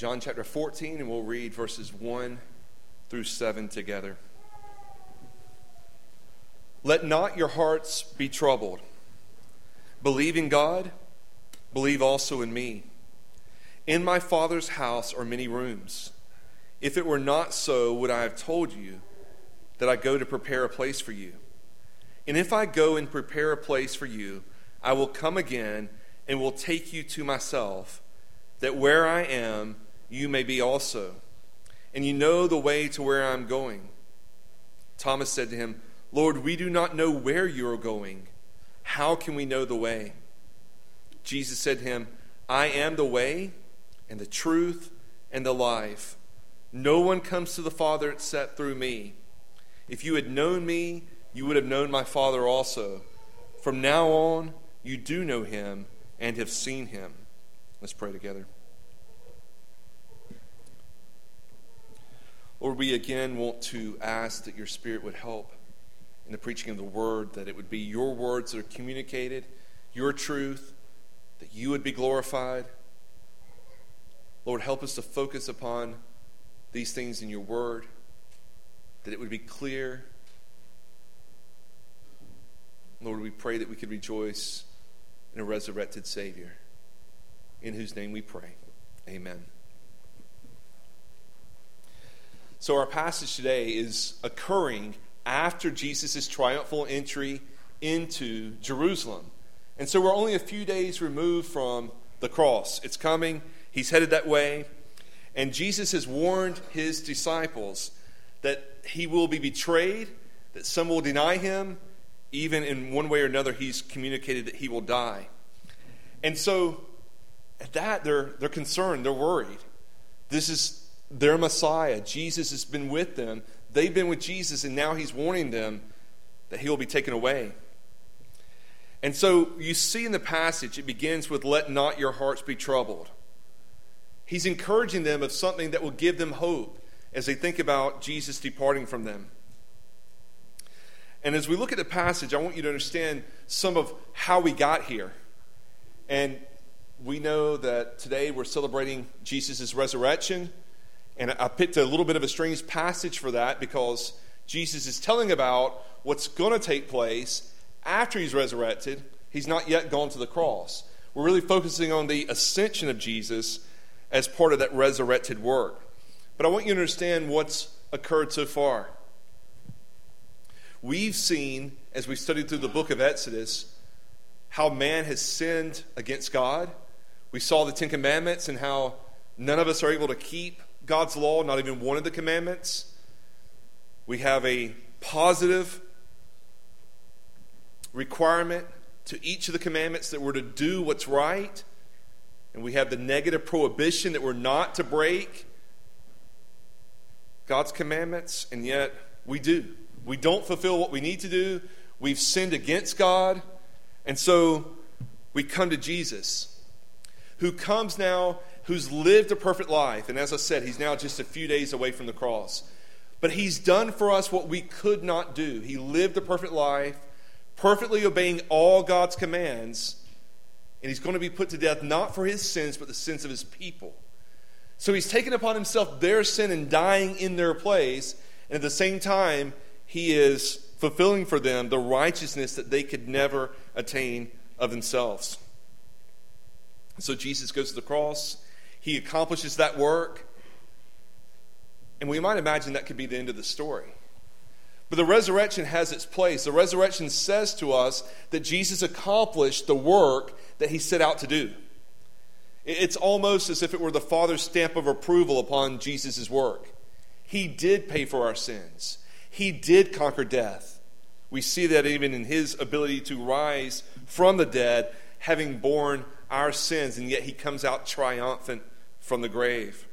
John chapter 14, and we'll read verses 1 through 7 together. Let not your hearts be troubled. Believe in God, believe also in me. In my Father's house are many rooms. If it were not so, would I have told you that I go to prepare a place for you? And if I go and prepare a place for you, I will come again and will take you to myself, that where I am, you may be also. And you know the way to where I am going. Thomas said to him, Lord, we do not know where you are going. How can we know the way? Jesus said to him, I am the way and the truth and the life. No one comes to the Father except through me. If you had known me, you would have known my Father also. From now on, you do know him and have seen him. Let's pray together. Lord, we again want to ask that your Spirit would help in the preaching of the word, that it would be your words that are communicated, your truth, that you would be glorified. Lord, help us to focus upon these things in your word, that it would be clear. Lord, we pray that we could rejoice in a resurrected Savior, in whose name we pray. Amen. So our passage today is occurring after Jesus' triumphal entry into Jerusalem. And so we're only a few days removed from the cross. It's coming. He's headed that way. And Jesus has warned his disciples that he will be betrayed, that some will deny him. Even in one way or another, he's communicated that he will die. And so at that, they're concerned. They're worried. This is their Messiah. Jesus has been with them. They've been with Jesus, and now he's warning them that he will be taken away. And so you see in the passage, it begins with, let not your hearts be troubled. He's encouraging them of something that will give them hope as they think about Jesus departing from them. And as we look at the passage, I want you to understand some of how we got here. And we know that today we're celebrating Jesus' resurrection. And I picked a little bit of a strange passage for that because Jesus is telling about what's going to take place after he's resurrected. He's not yet gone to the cross. We're really focusing on the ascension of Jesus as part of that resurrected work. But I want you to understand what's occurred so far. We've seen, as we studied through the book of Exodus, how man has sinned against God. We saw the Ten Commandments and how none of us are able to keep God's law, not even one of the commandments. We have a positive requirement to each of the commandments that we're to do what's right. And we have the negative prohibition that we're not to break God's commandments, and yet we do. We don't fulfill what we need to do. We've sinned against God. And so we come to Jesus, who comes now, who's lived a perfect life. And as I said, he's now just a few days away from the cross. But he's done for us what we could not do. He lived a perfect life, perfectly obeying all God's commands. And he's going to be put to death not for his sins, but the sins of his people. So he's taken upon himself their sin and dying in their place. And at the same time, he is fulfilling for them the righteousness that they could never attain of themselves. So Jesus goes to the cross. He accomplishes that work. And we might imagine that could be the end of the story. But the resurrection has its place. The resurrection says to us that Jesus accomplished the work that he set out to do. It's almost as if it were the Father's stamp of approval upon Jesus' work. He did pay for our sins. He did conquer death. We see that even in his ability to rise from the dead, having borne our sins, and yet he comes out triumphant from the grave.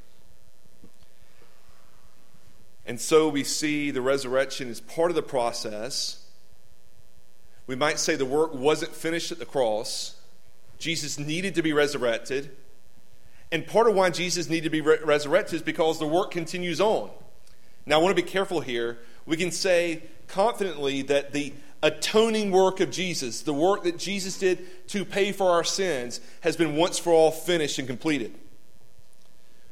And so we see the resurrection as part of the process. We might say the work wasn't finished at the cross. Jesus needed to be resurrected. And part of why Jesus needed to be resurrected is because the work continues on. Now, I want to be careful here. We can say confidently that the atoning work of Jesus, the work that Jesus did to pay for our sins, has been once for all finished and completed.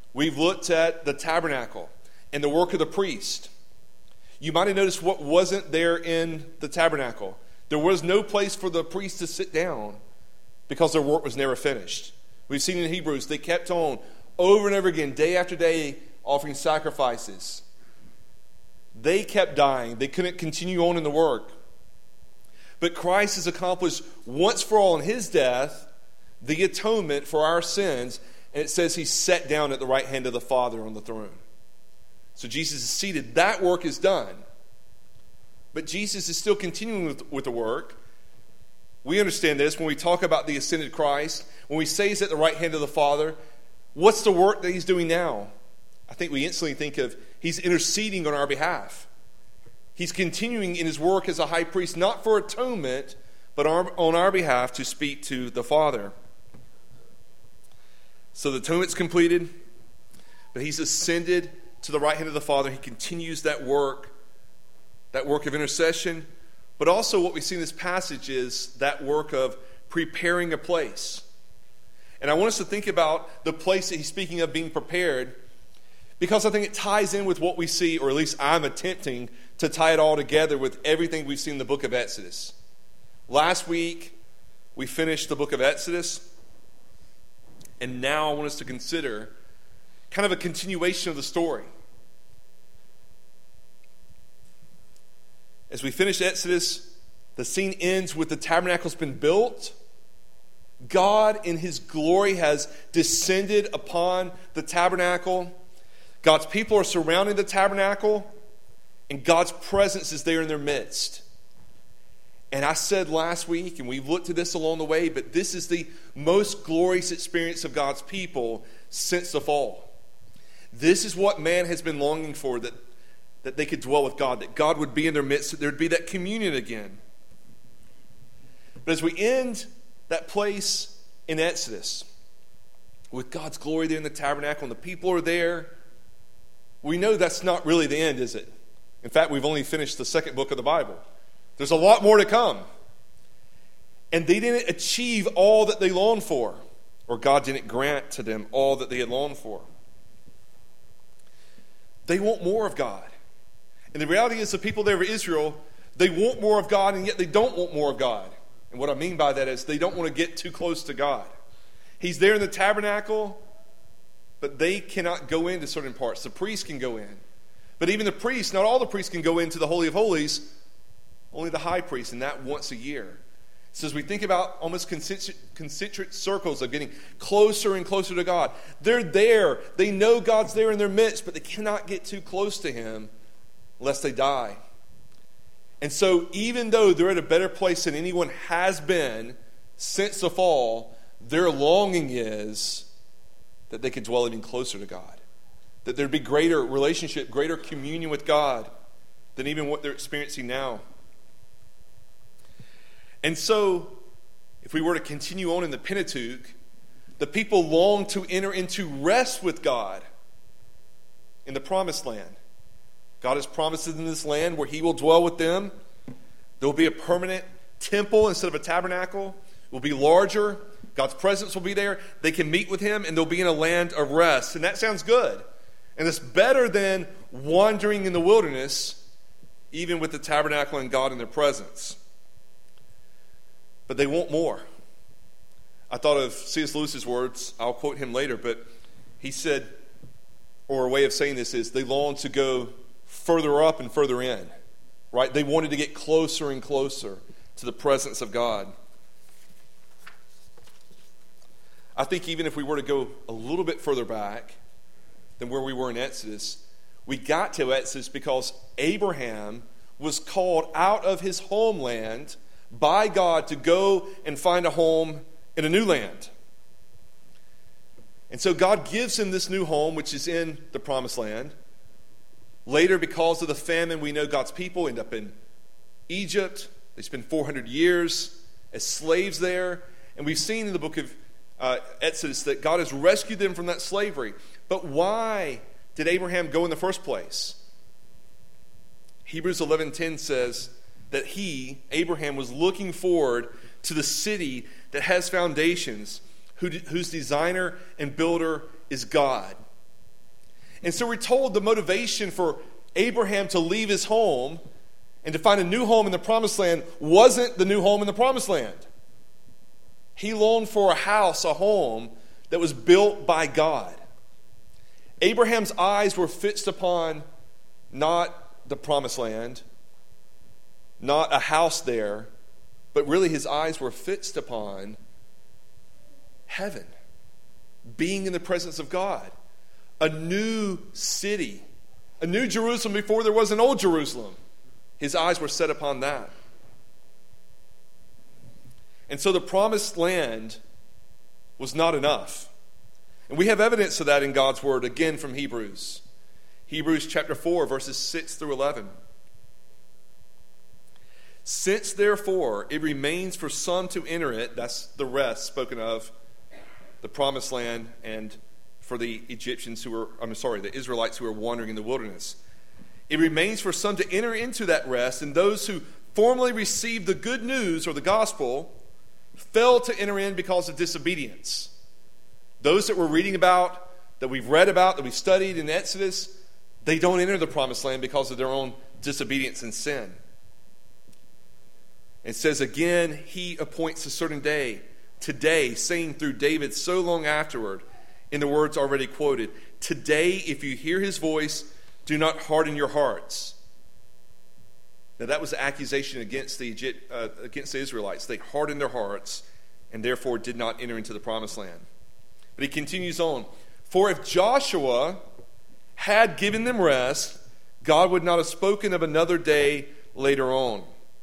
We've looked at the tabernacle and the work of the priest. You might have noticed what wasn't there in the tabernacle. There was no place for the priest to sit down because their work was never finished. We've seen in Hebrews, they kept on over and over again, day after day, offering sacrifices. They kept dying. They couldn't continue on in the work. But Christ has accomplished once for all in his death the atonement for our sins, and it says he's sat down at the right hand of the Father on the throne. So Jesus is seated. That work is done. But Jesus is still continuing with the work. We understand this when we talk about the ascended Christ. When we say he's at the right hand of the Father, what's the work that he's doing now? I think we instantly think of he's interceding on our behalf. He's continuing in his work as a high priest, not for atonement, but on our behalf to speak to the Father. So the atonement's completed, but he's ascended to the right hand of the Father. He continues that work of intercession. But also what we see in this passage is that work of preparing a place. And I want us to think about the place that he's speaking of being prepared, because I think it ties in with what we see, or at least I'm attempting to tie it all together with everything we've seen in the book of Exodus. Last week, we finished the book of Exodus, and now I want us to consider kind of a continuation of the story. As we finish Exodus, the scene ends with the tabernacle's been built. God in his glory has descended upon the tabernacle. God's people are surrounding the tabernacle, and God's presence is there in their midst. And I said last week, and we've looked at this along the way, but this is the most glorious experience of God's people since the fall. This is what man has been longing for, that they could dwell with God, that God would be in their midst, that there would be that communion again. But as we end that place in Exodus, with God's glory there in the tabernacle, and the people are there, we know that's not really the end, is it? In fact, we've only finished the second book of the Bible. There's a lot more to come. And they didn't achieve all that they longed for, or God didn't grant to them all that they had longed for. They want more of God. And the reality is the people there of Israel, they want more of God, and yet they don't want more of God. And what I mean by that is they don't want to get too close to God. He's there in the tabernacle, but they cannot go into certain parts. The priests can go in. But even the priests, not all the priests can go into the Holy of Holies, only the high priest, and that once a year. So as we think about almost concentric circles of getting closer and closer to God, they're there. They know God's there in their midst, but they cannot get too close to him lest they die. And so even though they're at a better place than anyone has been since the fall, their longing is that they could dwell even closer to God. That there'd be greater relationship, greater communion with God than even what they're experiencing now. And so, if we were to continue on in the Pentateuch, the people long to enter into rest with God in the promised land. God has promised in this land where he will dwell with them. There will be a permanent temple instead of a tabernacle. It will be larger. God's presence will be there. They can meet with him, and they'll be in a land of rest. And that sounds good. And it's better than wandering in the wilderness, even with the tabernacle and God in their presence. But they want more. I thought of C.S. Lewis's words. I'll quote him later, but he said, or a way of saying this is, they long to go further up and further in. Right? They wanted to get closer and closer to the presence of God. I think even if we were to go a little bit further back than where we were in Exodus, we got to Exodus because Abraham was called out of his homeland by God to go and find a home in a new land. And so God gives him this new home, which is in the promised land. Later, because of the famine, we know God's people end up in Egypt. They spend 400 years as slaves there. And we've seen in the book of Exodus that God has rescued them from that slavery. But why did Abraham go in the first place? Hebrews 11:10 says that Abraham, was looking forward to the city that has foundations, whose designer and builder is God. And so we're told the motivation for Abraham to leave his home and to find a new home in the promised land wasn't the new home in the promised land. He longed for a house, a home that was built by God. Abraham's eyes were fixed upon not the promised land, not a house there, but really his eyes were fixed upon heaven, being in the presence of God, a new city, a new Jerusalem before there was an old Jerusalem. His eyes were set upon that. And so the promised land was not enough. And we have evidence of that in God's word, again from Hebrews. Hebrews chapter 4, verses 6 through 11. Since therefore it remains for some to enter it, that's the rest spoken of, the promised land, and for the the Israelites who were wandering in the wilderness. It remains for some to enter into that rest, and those who formerly received the good news or the gospel failed to enter in because of disobedience. Those that we're reading about, that we've read about, that we've studied in Exodus, they don't enter the promised land because of their own disobedience and sin. It says again, he appoints a certain day, today, saying through David so long afterward, in the words already quoted, today if you hear his voice, do not harden your hearts. Now that was the accusation against the Israelites. They hardened their hearts and therefore did not enter into the promised land. But he continues on. For if Joshua had given them rest, God would not have spoken of another day later on.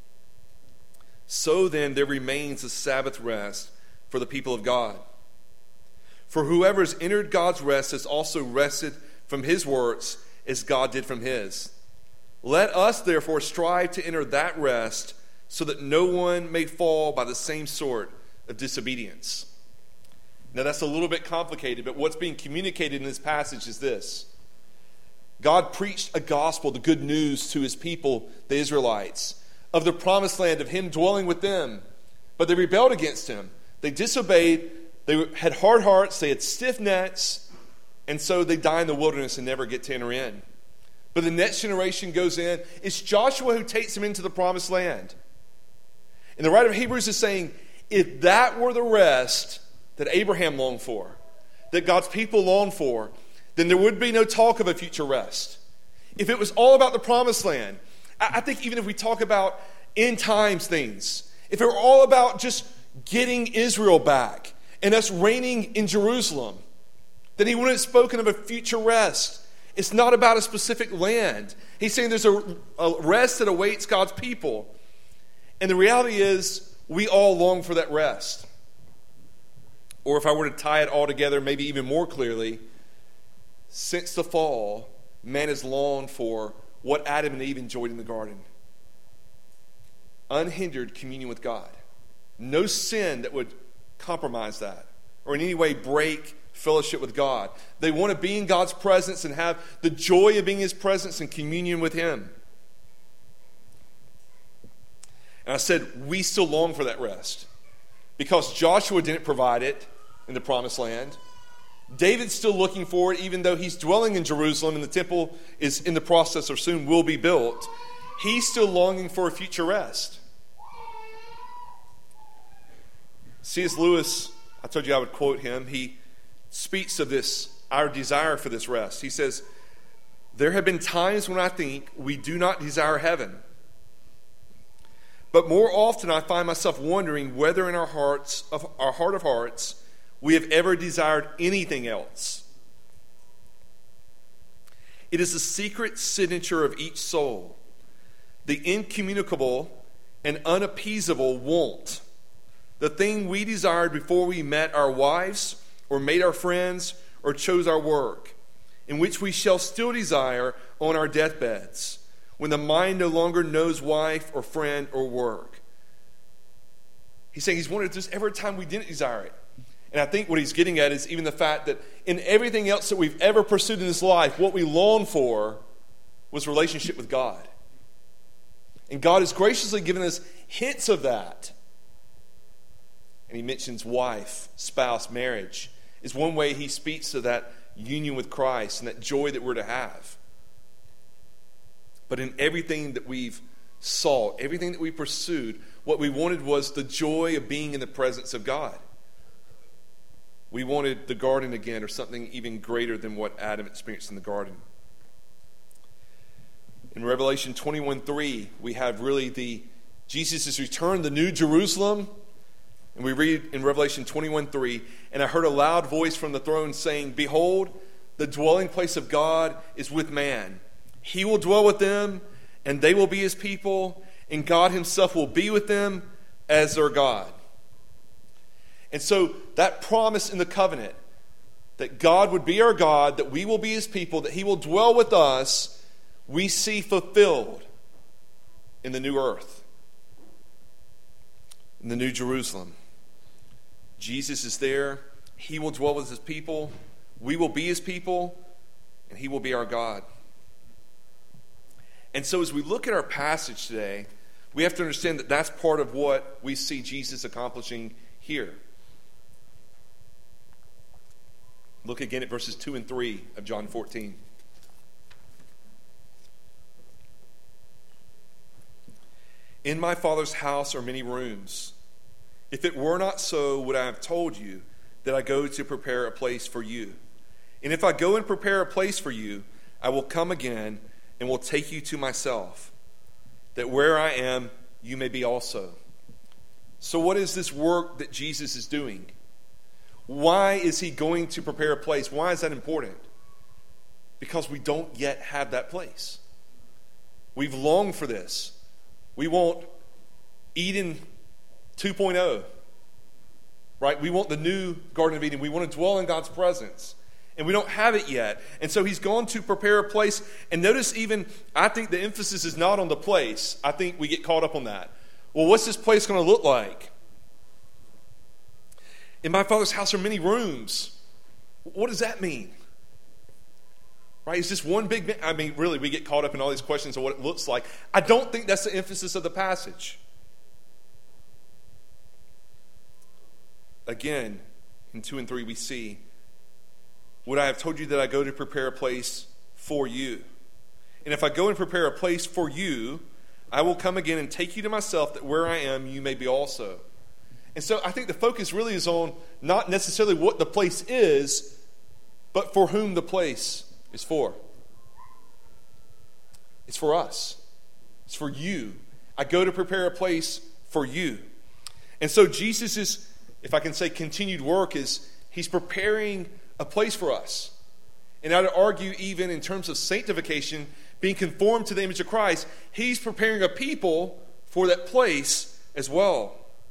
So then there remains a Sabbath rest for the people of God. For whoever has entered God's rest has also rested from his works as God did from his. Let us therefore strive to enter that rest so that no one may fall by the same sort of disobedience. Now that's a little bit complicated, but what's being communicated in this passage is this. God preached a gospel, the good news to his people, the Israelites, of the promised land, of him dwelling with them. But they rebelled against him. They disobeyed. They had hard hearts. They had stiff necks. And so they die in the wilderness and never get to enter in. But the next generation goes in. It's Joshua who takes them into the promised land. And the writer of Hebrews is saying, if that were the rest that Abraham longed for, that God's people longed for, then there would be no talk of a future rest. If it was all about the promised land, I think even if we talk about end times things, if it were all about just getting Israel back and us reigning in Jerusalem, then he wouldn't have spoken of a future rest. It's not about a specific land. He's saying there's a rest that awaits God's people. And the reality is, we all long for that rest. Or if I were to tie it all together, maybe even more clearly, since the fall, man has longed for what Adam and Eve enjoyed in the garden. Unhindered communion with God. No sin that would compromise that or in any way break fellowship with God. They want to be in God's presence and have the joy of being in his presence and communion with him. And I said, we still long for that rest because Joshua didn't provide it in the promised land. David's still looking for it, even though he's dwelling in Jerusalem and the temple is in the process or soon will be built. He's still longing for a future rest. C.S. Lewis, I told you I would quote him. He speaks of this, our desire for this rest. He says, there have been times when I think we do not desire heaven. But more often I find myself wondering whether in our heart of hearts, we have ever desired anything else. It is the secret signature of each soul, the incommunicable and unappeasable want, the thing we desired before we met our wives or made our friends or chose our work, in which we shall still desire on our deathbeds, when the mind no longer knows wife or friend or work. He's saying he's wanted this every time we didn't desire it. And I think what he's getting at is even the fact that in everything else that we've ever pursued in this life, what we longed for was relationship with God. And God has graciously given us hints of that. And he mentions wife, spouse, marriage is one way he speaks to that union with Christ and that joy that we're to have. But in everything that we've sought, everything that we pursued, what we wanted was the joy of being in the presence of God. We wanted the garden again, or something even greater than what Adam experienced in the garden. In Revelation 21:3, we have really Jesus has returned, the new Jerusalem. And we read in Revelation 21:3, and I heard a loud voice from the throne saying, behold, the dwelling place of God is with man. He will dwell with them, and they will be his people, and God himself will be with them as their God. And so that promise in the covenant, that God would be our God, that we will be his people, that he will dwell with us, we see fulfilled in the new earth, in the new Jerusalem. Jesus is there. He will dwell with his people. We will be his people, and he will be our God. And so as we look at our passage today, we have to understand that that's part of what we see Jesus accomplishing here. Look again at verses 2 and 3 of John 14. In my Father's house are many rooms. If it were not so, would I have told you that I go to prepare a place for you? And if I go and prepare a place for you, I will come again and will take you to myself, that where I am, you may be also. So what is this work that Jesus is doing? Why is he going to prepare a place? Why is that important? Because we don't yet have that place. We've longed for this. We want Eden 2.0, right? We want the new Garden of Eden. We want to dwell in God's presence. And we don't have it yet. And so he's gone to prepare a place. And notice even, I think the emphasis is not on the place. I think we get caught up on that. Well, what's this place going to look like? In my Father's house are many rooms. What does that mean? Right? Is this one big... I mean, really, we get caught up in all these questions of what it looks like. I don't think that's the emphasis of the passage. Again, in 2 and 3, we see, would I have told you that I go to prepare a place for you? And if I go and prepare a place for you, I will come again and take you to myself, that where I am, you may be also. And so I think the focus really is on not necessarily what the place is, but for whom the place is for. It's for us. It's for you. I go to prepare a place for you. And so Jesus' if I can say continued work, is he's preparing a place for us. And I would argue even in terms of sanctification, being conformed to the image of Christ, he's preparing a people for that place as well.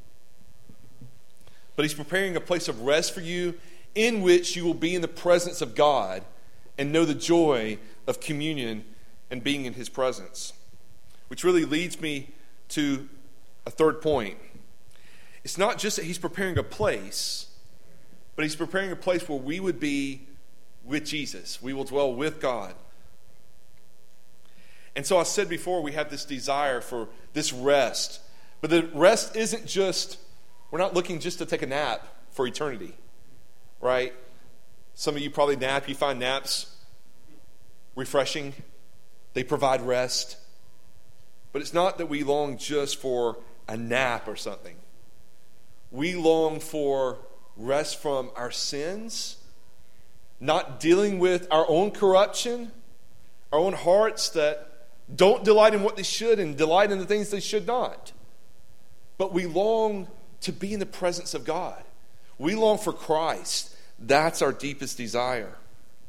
But he's preparing a place of rest for you in which you will be in the presence of God and know the joy of communion and being in his presence. Which really leads me to a third point. It's not just that he's preparing a place, but he's preparing a place where we would be with Jesus. We will dwell with God. And so I said before, we have this desire for this rest. But the rest isn't just, we're not looking just to take a nap for eternity, right? Some of you probably nap. You find naps refreshing. They provide rest. But it's not that we long just for a nap or something. We long for rest from our sins, not dealing with our own corruption, our own hearts that don't delight in what they should and delight in the things they should not. But we long to be in the presence of God. We long for Christ. That's our deepest desire.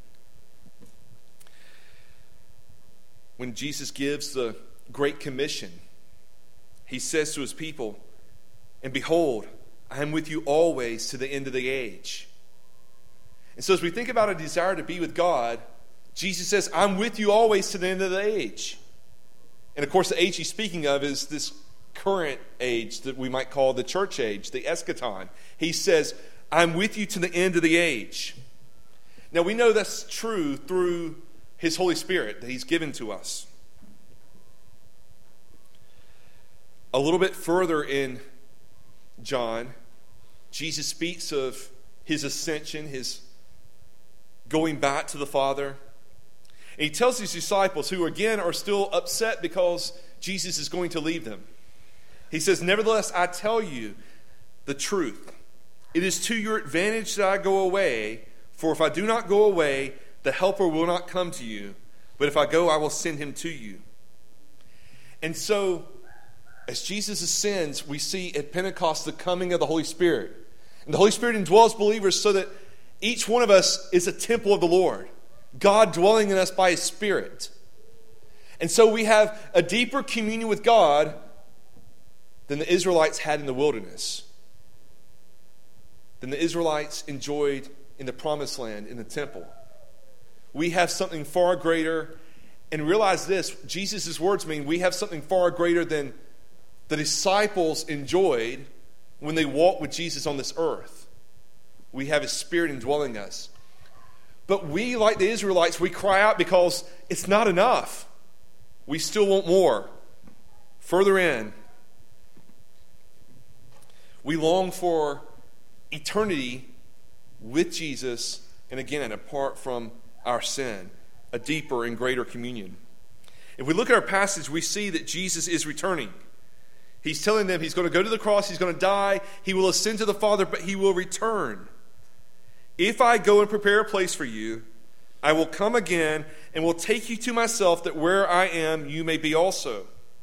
When Jesus gives the Great Commission, he says to his people, and behold, I am with you always to the end of the age. And so as we think about a desire to be with God, Jesus says, I'm with you always to the end of the age. And of course, the age he's speaking of is this current age that we might call the church age, the eschaton. He says, I'm with you to the end of the age. Now, we know that's true through his Holy Spirit that he's given to us. A little bit further in John, Jesus speaks of his ascension, his going back to the Father. And he tells his disciples, who again are still upset because Jesus is going to leave them. He says, "Nevertheless, I tell you the truth. It is to your advantage that I go away, for if I do not go away, the Helper will not come to you. But if I go, I will send him to you." And so, as Jesus ascends, we see at Pentecost the coming of the Holy Spirit. And the Holy Spirit indwells believers so that each one of us is a temple of the Lord, God dwelling in us by his Spirit. And so we have a deeper communion with God than the Israelites had in the wilderness, than the Israelites enjoyed in the Promised Land, in the temple. We have something far greater. And realize this, Jesus' words mean we have something far greater than the disciples enjoyed when they walked with Jesus on this earth. We have his Spirit indwelling us. But we, like the Israelites, we cry out because it's not enough. We still want more. Further in, we long for eternity with Jesus, and again, apart from our sin, a deeper and greater communion. If we look at our passage, we see that Jesus is returning. He's telling them he's going to go to the cross, he's going to die, he will ascend to the Father, but he will return. "If I go and prepare a place for you, I will come again and will take you to myself, that where I am, you may be also."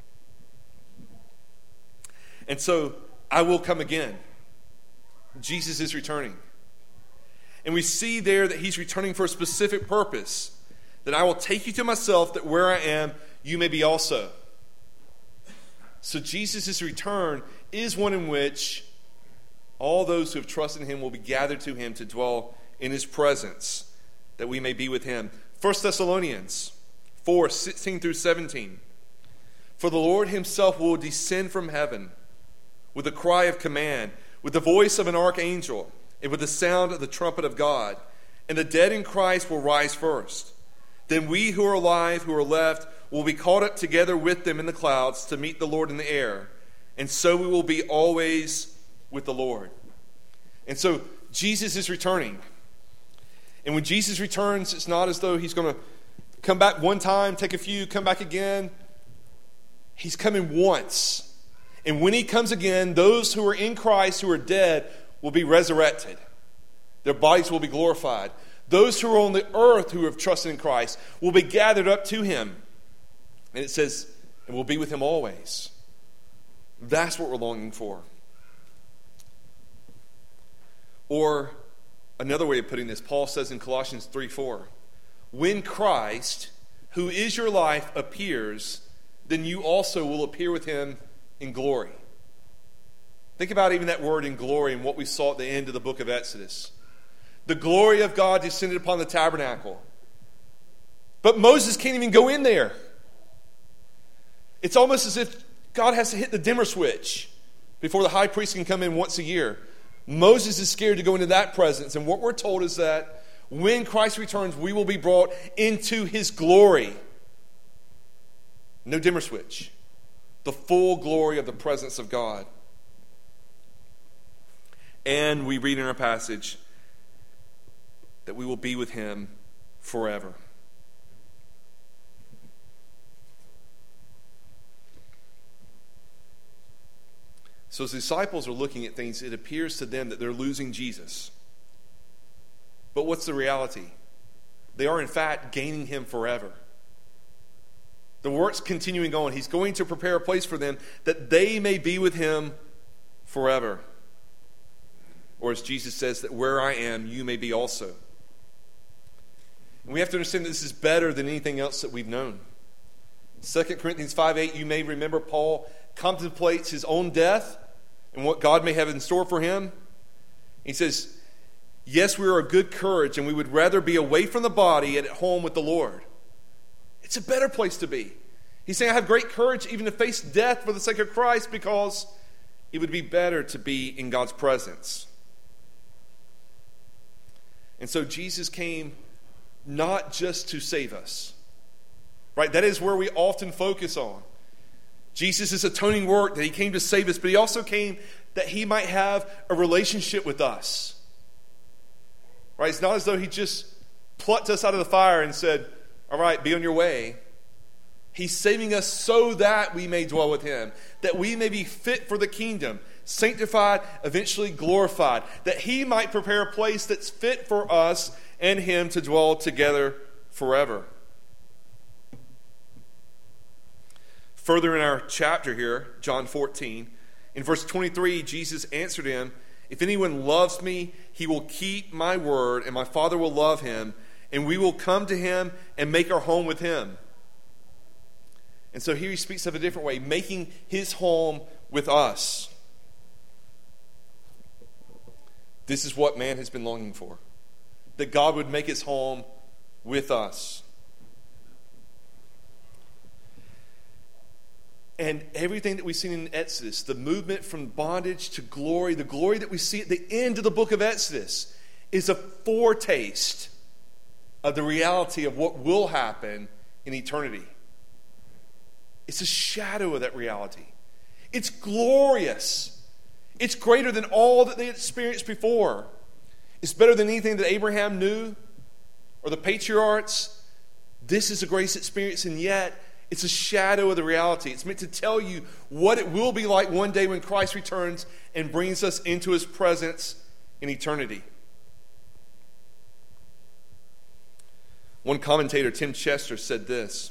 And so, I will come again. Jesus is returning. And we see there that he's returning for a specific purpose. That I will take you to myself, that where I am, you may be also. So Jesus' return is one in which all those who have trusted in him will be gathered to him to dwell in his presence, that we may be with him. 1 Thessalonians 4:16 through 17. "For the Lord himself will descend from heaven with a cry of command, with the voice of an archangel, and with the sound of the trumpet of God. And the dead in Christ will rise first. Then we who are alive, who are left, will be caught up together with them in the clouds to meet the Lord in the air. And so we will be always with the Lord." And so Jesus is returning. And when Jesus returns, it's not as though he's going to come back one time, take a few, come back again. He's coming once. And when he comes again, those who are in Christ, who are dead, will be resurrected. Their bodies will be glorified. Those who are on the earth who have trusted in Christ will be gathered up to him. And it says, and we'll be with him always. That's what we're longing for. Or another way of putting this, Paul says in Colossians 3:4, "When Christ, who is your life, appears, then you also will appear with him in glory." Think about even that word in glory and what we saw at the end of the book of Exodus. The glory of God descended upon the tabernacle. But Moses can't even go in there. It's almost as if God has to hit the dimmer switch before the high priest can come in once a year. Moses is scared to go into that presence. And what we're told is that when Christ returns, we will be brought into his glory. No dimmer switch. The full glory of the presence of God. And we read in our passage that we will be with him forever. So as the disciples are looking at things, it appears to them that they're losing Jesus. But what's the reality? They are in fact gaining him forever. The work's continuing on. He's going to prepare a place for them that they may be with him forever. Or as Jesus says, that where I am, you may be also. And we have to understand that this is better than anything else that we've known. 2 Corinthians 5:8, you may remember Paul contemplates his own death and what God may have in store for him. He says, "Yes, we are of good courage, and we would rather be away from the body and at home with the Lord." It's a better place to be. He's saying, I have great courage even to face death for the sake of Christ, because it would be better to be in God's presence. And so Jesus came not just to save us. Right? That is where we often focus on. Jesus' atoning work, that he came to save us, but he also came that he might have a relationship with us. Right? It's not as though he just plucked us out of the fire and said, all right, be on your way. He's saving us so that we may dwell with him, that we may be fit for the kingdom, sanctified, eventually glorified, that he might prepare a place that's fit for us and him to dwell together forever. Further in our chapter here, John 14, in verse 23, Jesus answered him, if anyone loves me, he will keep my word, and my Father will love him, and we will come to him and make our home with him. And so here he speaks of a different way, making his home with us. This is what man has been longing for, that God would make his home with us. And everything that we've seen in Exodus, the movement from bondage to glory, the glory that we see at the end of the book of Exodus, is a foretaste of the reality of what will happen in eternity. It's a shadow of that reality. It's glorious. It's greater than all that they had experienced before. It's better than anything that Abraham knew or the patriarchs. This is a grace experience, and yet it's a shadow of the reality. It's meant to tell you what it will be like one day when Christ returns and brings us into his presence in eternity. One commentator, Tim Chester, said this.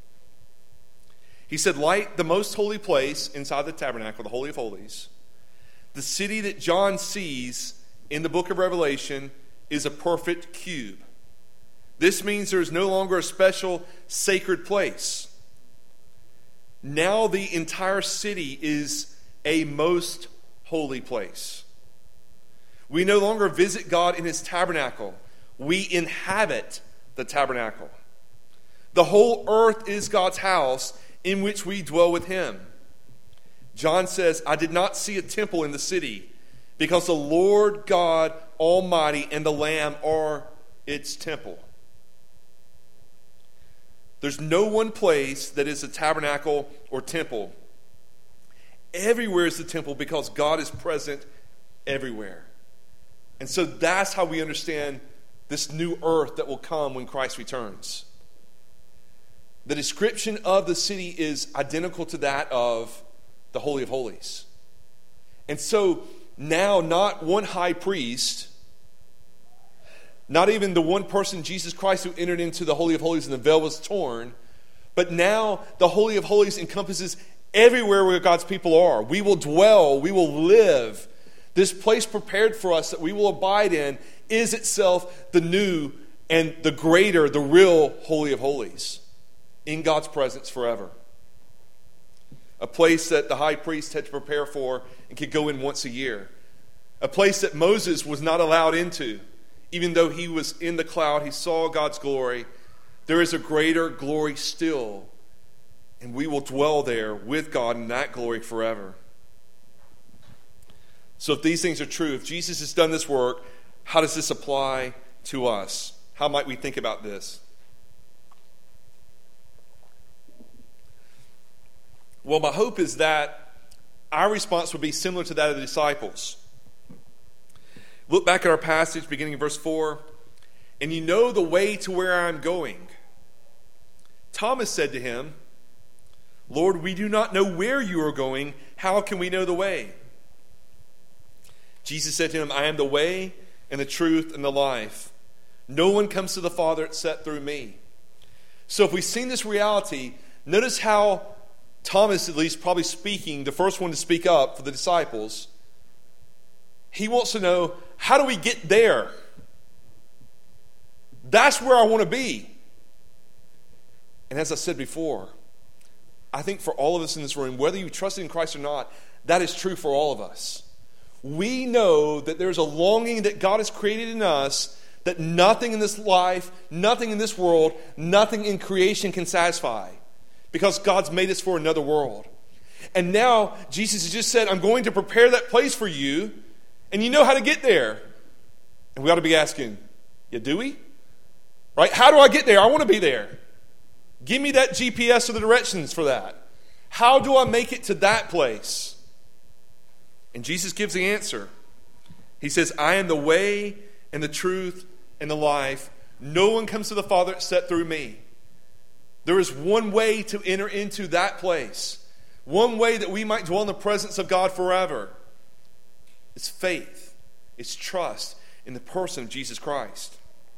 He said, like the most holy place inside the tabernacle, the Holy of Holies, the city that John sees in the book of Revelation is a perfect cube. This means there is no longer a special sacred place. Now the entire city is a most holy place. We no longer visit God in his tabernacle. We inhabit the tabernacle. The whole earth is God's house in which we dwell with him. John says, I did not see a temple in the city, because the Lord God Almighty and the Lamb are its temple. There's no one place that is a tabernacle or temple. Everywhere is the temple because God is present everywhere. And so that's how we understand this new earth that will come when Christ returns. The description of the city is identical to that of the Holy of Holies. And so now not one high priest, not even the one person, Jesus Christ, who entered into the Holy of Holies and the veil was torn, but now the Holy of Holies encompasses everywhere where God's people are. We will dwell, we will live. This place prepared for us that we will abide in is itself the new and the greater, the real Holy of Holies in God's presence forever. A place that the high priest had to prepare for and could go in once a year. A place that Moses was not allowed into. Even though he was in the cloud, he saw God's glory. There is a greater glory still. And we will dwell there with God in that glory forever. So if these things are true, if Jesus has done this work, how does this apply to us? How might we think about this? Well, my hope is that our response would be similar to that of the disciples. Look back at our passage beginning in verse 4. And you know the way to where I am going. Thomas said to him, Lord, we do not know where you are going. How can we know the way? Jesus said to him, I am the way and the truth and the life. No one comes to the Father except through me. So if we've seen this reality, notice how Thomas, at least probably speaking, the first one to speak up for the disciples, he wants to know, how do we get there? That's where I want to be. And as I said before, I think for all of us in this room, whether you trust in Christ or not, that is true for all of us. We know that there's a longing that God has created in us that nothing in this life, nothing in this world, nothing in creation can satisfy. Because God's made us for another world. And now Jesus has just said, I'm going to prepare that place for you, and you know how to get there. And we ought to be asking, yeah, do we? Right? How do I get there? I want to be there. Give me that GPS or the directions for that. How do I make it to that place? And Jesus gives the answer. He says, I am the way and the truth and the life. No one comes to the Father except through me. There is one way to enter into that place. One way that we might dwell in the presence of God forever. It's faith. It's trust in the person of Jesus Christ.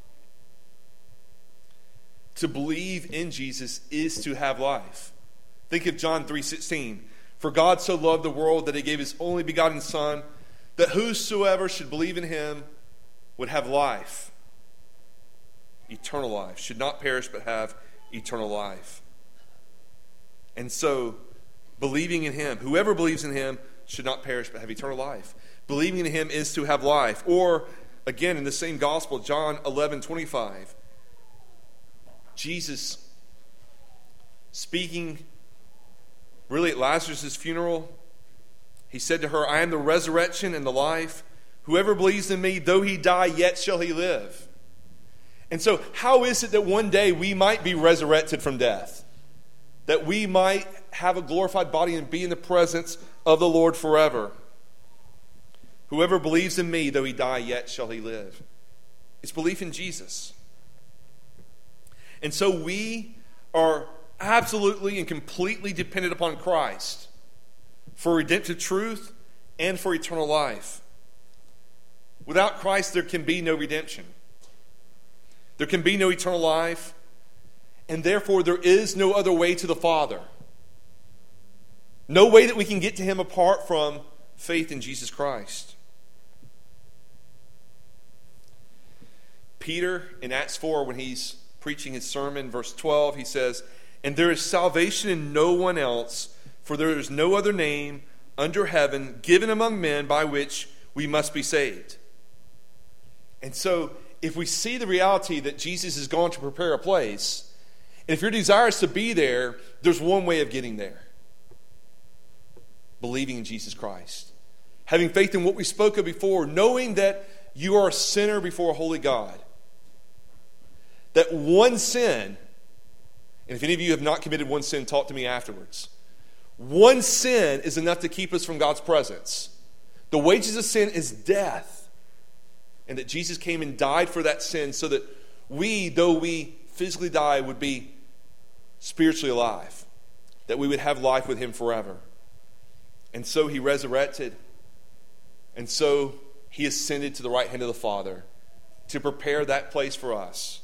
To believe in Jesus is to have life. Think of John 3:16. For God so loved the world that he gave his only begotten Son, that whosoever should believe in him would have life. Eternal life. Should not perish but have eternal life. And so, believing in him, whoever believes in him should not perish but have eternal life. Believing in him is to have life. Or, again, in the same gospel, John 11:25. Jesus speaking really at Lazarus' funeral, he said to her, I am the resurrection and the life. Whoever believes in me, though he die, yet shall he live. And so, how is it that one day we might be resurrected from death? That we might have a glorified body and be in the presence of the Lord forever? Whoever believes in me, though he die, yet shall he live. It's belief in Jesus. And so we are absolutely and completely dependent upon Christ for redemptive truth and for eternal life. Without Christ, there can be no redemption. There can be no eternal life, and therefore there is no other way to the Father. No way that we can get to him apart from faith in Jesus Christ. Peter, in Acts 4, when he's preaching his sermon, verse 12, he says, and there is salvation in no one else, for there is no other name under heaven given among men by which we must be saved. And so, if we see the reality that Jesus is going to prepare a place, and if your desire is to be there, there's one way of getting there. Believing in Jesus Christ. Having faith in what we spoke of before, knowing that you are a sinner before a holy God. That one sin, and if any of you have not committed one sin, talk to me afterwards. One sin is enough to keep us from God's presence. The wages of sin is death. And that Jesus came and died for that sin so that we, though we physically die, would be spiritually alive. That we would have life with him forever. And so he resurrected. And so he ascended to the right hand of the Father to prepare that place for us.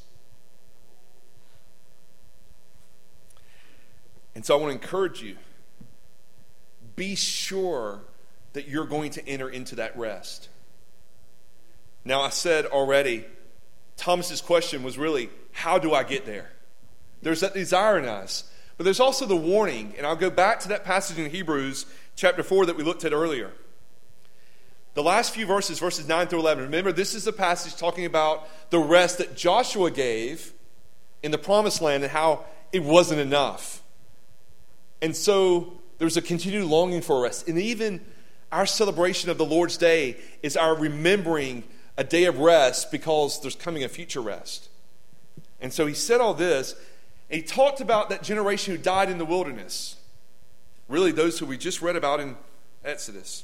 And so I want to encourage you. Be sure that you're going to enter into that rest. Now, I said already, Thomas's question was really, how do I get there? There's that desire in us. But there's also the warning, and I'll go back to that passage in Hebrews chapter 4 that we looked at earlier. The last few verses, verses 9 through 11, remember this is a passage talking about the rest that Joshua gave in the promised land and how it wasn't enough. And so there's a continued longing for rest. And even our celebration of the Lord's Day is our remembering a day of rest because there's coming a future rest. And so he said all this, and he talked about that generation who died in the wilderness. Really, those who we just read about in Exodus.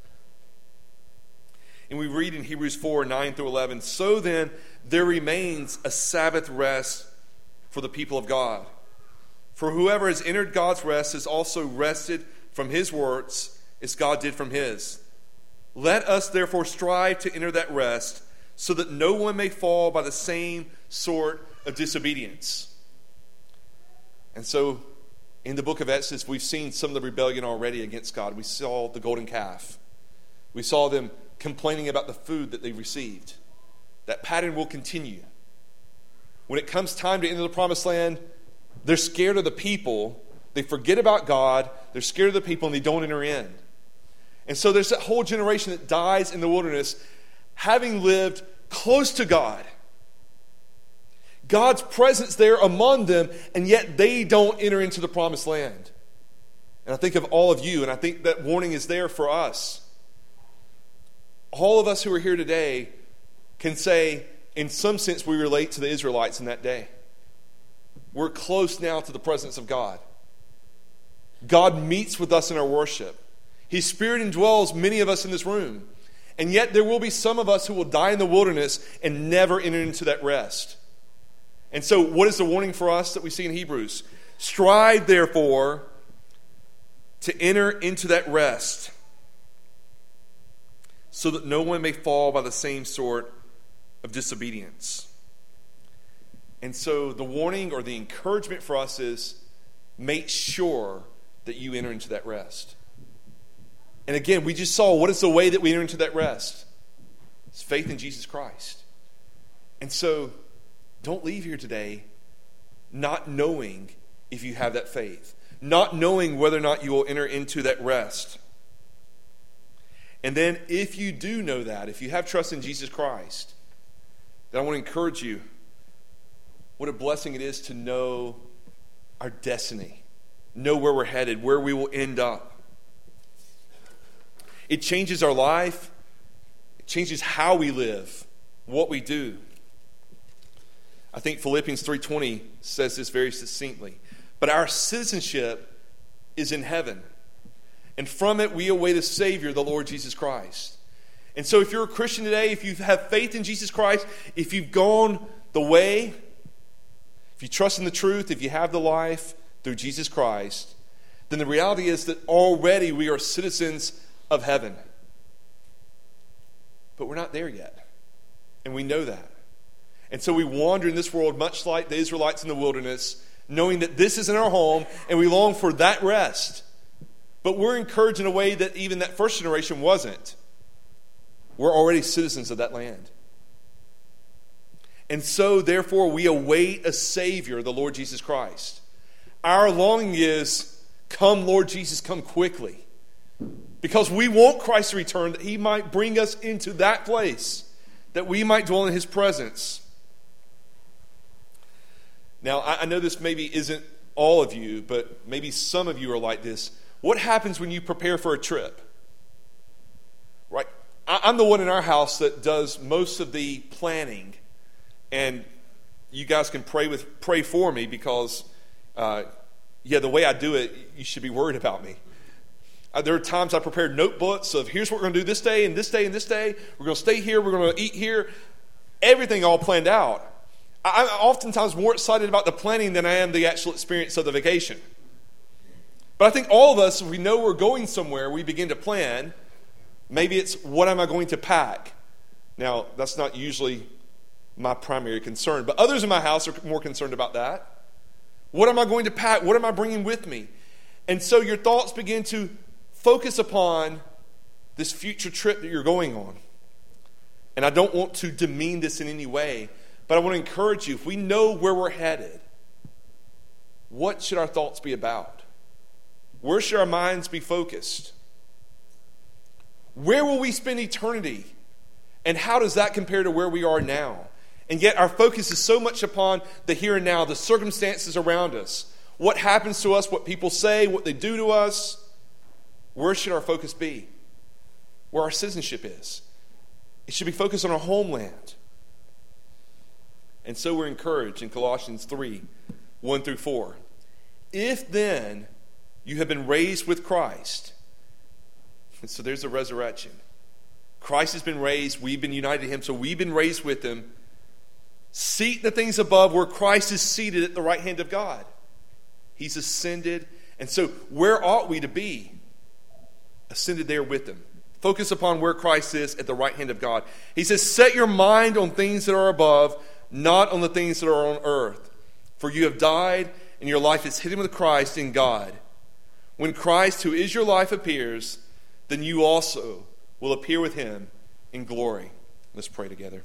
And we read in Hebrews 4, 9 through 11, so then there remains a Sabbath rest for the people of God. For whoever has entered God's rest has also rested from his works as God did from his. Let us therefore strive to enter that rest so that no one may fall by the same sort of disobedience. And so in the book of Exodus, we've seen some of the rebellion already against God. We saw the golden calf. We saw them complaining about the food that they received. That pattern will continue. When it comes time to enter the promised land, they're scared of the people. They forget about God. They're scared of the people and they don't enter in. And so there's that whole generation that dies in the wilderness having lived close to God. God's presence there among them, and yet they don't enter into the promised land. And I think of all of you, and I think that warning is there for us. All of us who are here today can say, in some sense, we relate to the Israelites in that day. We're close now to the presence of God. God meets with us in our worship. His Spirit indwells many of us in this room. And yet there will be some of us who will die in the wilderness and never enter into that rest. And so what is the warning for us that we see in Hebrews? Strive, therefore, to enter into that rest, so that no one may fall by the same sort of disobedience. And so the warning or the encouragement for us is, make sure that you enter into that rest. And again, we just saw, what is the way that we enter into that rest? It's faith in Jesus Christ. And so, don't leave here today not knowing if you have that faith, not knowing whether or not you will enter into that rest. And then, if you do know that, if you have trust in Jesus Christ, then I want to encourage you, what a blessing it is to know our destiny, know where we're headed, where we will end up. It changes our life. It changes how we live, what we do. I think Philippians 3:20 says this very succinctly. But our citizenship is in heaven, and from it we await a Savior, the Lord Jesus Christ. And so if you're a Christian today, if you have faith in Jesus Christ, if you've gone the way, if you trust in the truth, if you have the life through Jesus Christ, then the reality is that already we are citizens of heaven. But we're not there yet, and we know that. And so we wander in this world much like the Israelites in the wilderness, knowing that this isn't our home, and we long for that rest. But we're encouraged in a way that even that first generation wasn't. We're already citizens of that land. And so, therefore, we await a Savior, the Lord Jesus Christ. Our longing is, come, Lord Jesus, come quickly. Because we want Christ to return, that He might bring us into that place, that we might dwell in His presence. Now, I know this maybe isn't all of you, but maybe some of you are like this. What happens when you prepare for a trip? Right? I'm the one in our house that does most of the planning, and you guys can pray for me because, the way I do it, you should be worried about me. There are times I prepared notebooks of here's what we're going to do this day and this day and this day. We're going to stay here. We're going to eat here. Everything all planned out. I'm oftentimes more excited about the planning than I am the actual experience of the vacation. But I think all of us, if we know we're going somewhere, we begin to plan. Maybe it's, what am I going to pack? Now, that's not usually my primary concern, but others in my house are more concerned about that. What am I going to pack? What am I bringing with me? And so your thoughts begin to focus upon this future trip that you're going on. And I don't want to demean this in any way, but I want to encourage you, if we know where we're headed, what should our thoughts be about? Where should our minds be focused? Where will we spend eternity? And how does that compare to where we are now? And yet our focus is so much upon the here and now, the circumstances around us, what happens to us, what people say, what they do to us. Where should our focus be? Where our citizenship is. It should be focused on our homeland. And so we're encouraged in Colossians 3, 1 through 4. If then you have been raised with Christ, and so there's a resurrection. Christ has been raised, we've been united to Him, so we've been raised with Him. Seek the things above where Christ is seated at the right hand of God. He's ascended. And so where ought we to be? Ascended there with Him. Focus upon where Christ is at the right hand of God. He says, set your mind on things that are above, not on the things that are on earth. For you have died, and your life is hidden with Christ in God. When Christ, who is your life, appears, then you also will appear with Him in glory. Let's pray together.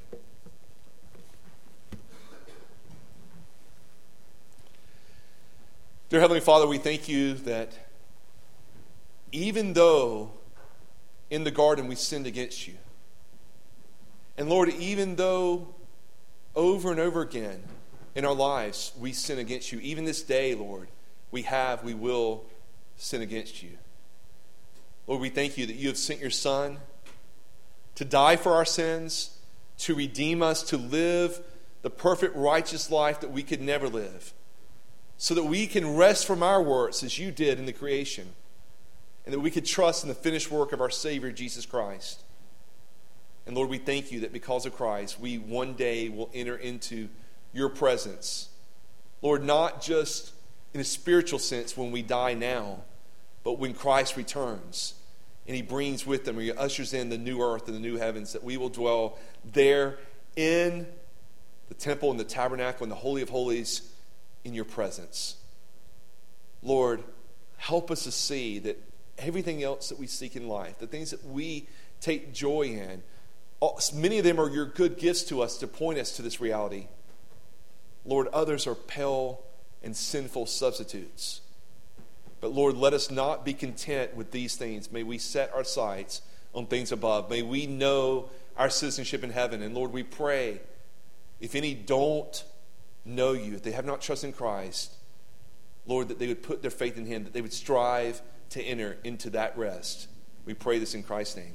Dear Heavenly Father, we thank You that even though in the garden we sinned against You, and Lord, even though over and over again in our lives we sin against You, even this day, Lord, we will sin against You. Lord, we thank You that You have sent Your Son to die for our sins, to redeem us, to live the perfect righteous life that we could never live, so that we can rest from our works as You did in the creation, and that we could trust in the finished work of our Savior, Jesus Christ. And Lord, we thank You that because of Christ, we one day will enter into your presence. Lord, not just in a spiritual sense when we die now, but when Christ returns and he brings with him, or he ushers in the new earth and the new heavens, that we will dwell there in the temple and the tabernacle and the Holy of Holies in your presence. Lord, help us to see that everything else that we seek in life, the things that we take joy in, many of them are your good gifts to us to point us to this reality. Lord, others are pale and sinful substitutes. But Lord, let us not be content with these things. May we set our sights on things above. May we know our citizenship in heaven. And Lord, we pray, if any don't know you, if they have not trusted in Christ, Lord, that they would put their faith in him, that they would strive to enter into that rest. We pray this in Christ's name.